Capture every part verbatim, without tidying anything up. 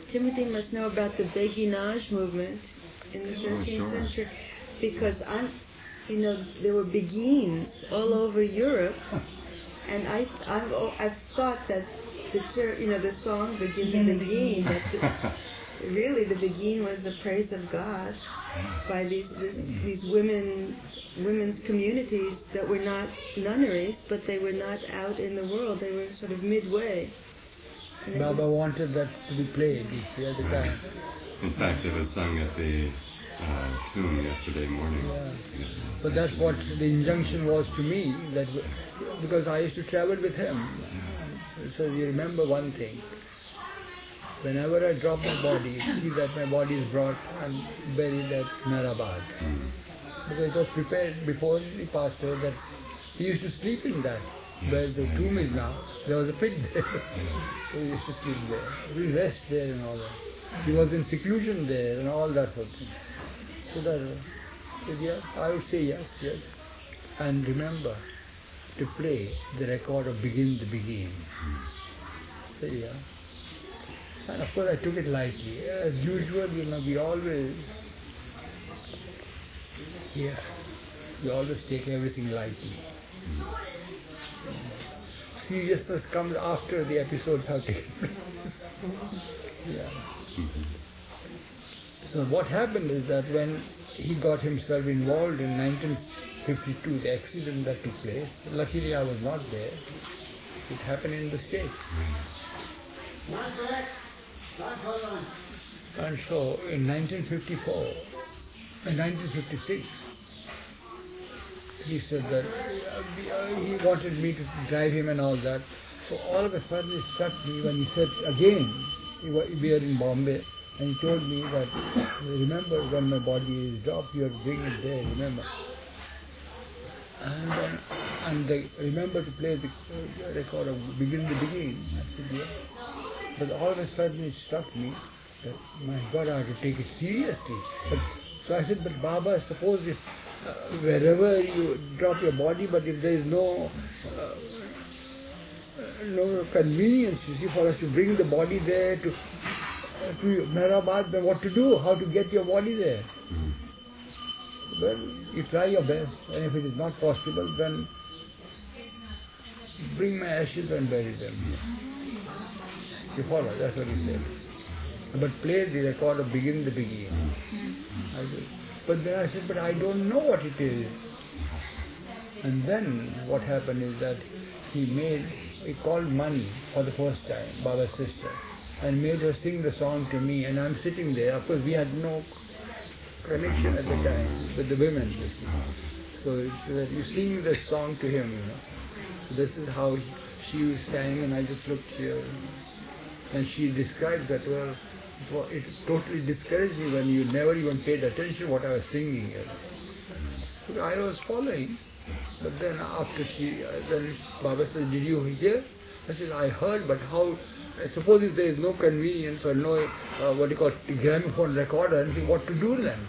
Timothy must know about the Beguinage movement in the thirteenth oh, sure. century, because I'm, you know, there were Beguines all over Europe, and I, I've, I've thought that the, you know, the song Begin the Beguine, that the, really the Beguine was the praise of God by these this, these women women's communities that were not nunneries, but they were not out in the world. They were sort of midway. And Baba was, wanted that to be played at the time. In fact, it was sung at the uh, tomb yesterday morning. Yeah. But that's what the injunction was to me, that because I used to travel with him. So you remember one thing. Whenever I drop my body, see that my body is brought and buried at Mehrabad. Mm. Because it was prepared before he passed away that he used to sleep in that. Where the tomb is now, there was a pit there. So he used to sleep there. We rest there and all that. He was in seclusion there and all that sort of thing. So that, yeah, I would say yes, yes. And remember to play the record of Begin the Begin. So yeah. And of course I took it lightly. As usual, you know, we always, yeah, we always take everything lightly. Seriousness comes after the episodes have taken place. Yeah. So what happened is that when he got himself involved in nineteen fifty-two, the accident that took place, luckily I was not there. It happened in the States. And so in nineteen fifty-four, in nineteen fifty-six, he said that uh, he wanted me to drive him and all that. So all of a sudden it struck me when he said again, we were in Bombay, and he told me that, remember when my body is dropped, you have to bring it there, remember. And then, and they, remember to play the uh, record of Begin the Begin. I said, yeah. But all of a sudden it struck me that, my God, I have to take it seriously. But, so I said, but Baba, suppose if uh, wherever you drop your body, but if there is no uh, no convenience, you see, for us to bring the body there to uh, to Mehrabad, then what to do? How to get your body there? Mm. Well, you try your best, and if it is not possible, then bring my ashes and bury them. You follow? That's what he said. But play the record of Begin the Begin. I said, but then I said, but I don't know what it is. And then what happened is that he made, he called Mani for the first time, Baba's sister, and made her sing the song to me, and I'm sitting there. Of course, we had no connection at the time with the women. So that you sing the song to him, you know. So this is how she sang, and I just looked here. And she described that, well, it totally discouraged me when you never even paid attention to what I was singing. So I was following, but then after she, then Baba said, did you hear? I said, I heard, but how, suppose if there is no convenience or no, uh, what you call, gramophone recorder, and what to do then?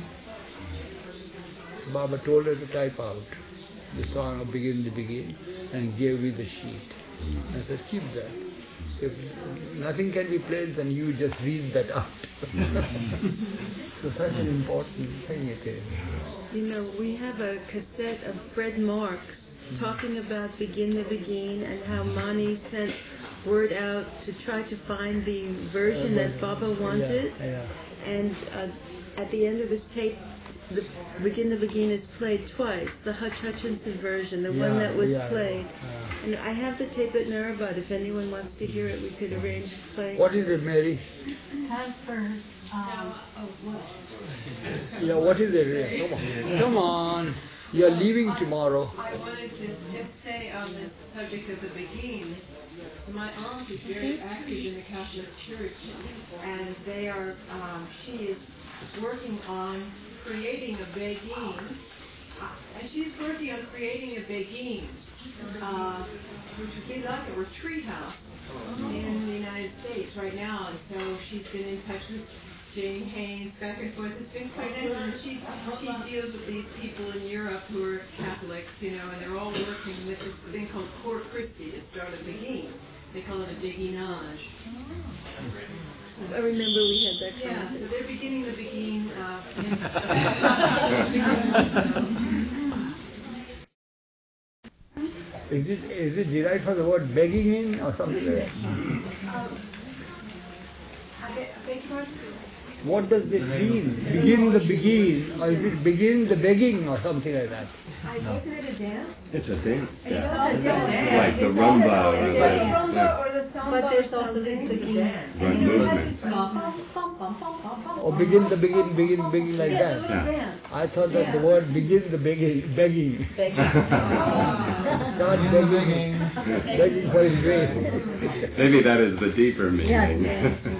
So Baba told her to type out the song of Begin the Begin and gave me the sheet. I said, keep that. If nothing can be played, then you just read that out. So such an important thing it is. You know, we have a cassette of Fred Marks talking about Begin the Begin and how Mani sent word out to try to find the version that Baba wanted. Yeah, yeah. And uh, at the end of this tape, the Begin the Begin is played twice, the Hutch Hutchinson version, the yeah, one that was yeah, played. Yeah. And I have the tape at Mehrabad. If anyone wants to hear it, we could arrange to play. What is it, Mary? Time for um, yeah, what is it? Come on. Come on. You're leaving tomorrow. I wanted to just say on this subject of the Beguines, my aunt is very active in the Catholic Church, and they are, um, she is working on creating a Beguine, uh, and she's working on creating a Beguine uh, which would be like a retreat house in the United States right now. And so she's been in touch with Jane Haynes back and forth. It's been quite nice. And she she deals with these people in Europe who are Catholics, you know, and they're all working with this thing called Cor Christi to start a beguine. They call it a beguinage. I remember we had that Yeah, conversation. so they're beginning the beguine. Uh, in, Is it is it derived from the word begging in or something like that? um, I beg, I beg your pardon? What does it mean? Begin the begin, or is it begin the begging or something like that? I, wasn't it a dance? It's a dance, It's yeah. also a dance. Like the It's rumba also- or it's the- like a rumba yeah. or the samba. But there's or also this something. beguine. Run And you know, it has movement. this bum, bum, bum, bum, bum, bum, bum, Or bum, begin bum, the begin, bum, begin, bum, begin like yeah, that. It's a little Yeah. dance. I thought that the Yeah. word begin the begging, begging. Start begging, begging for his grace. Maybe that is the deeper meaning. Yes, yes.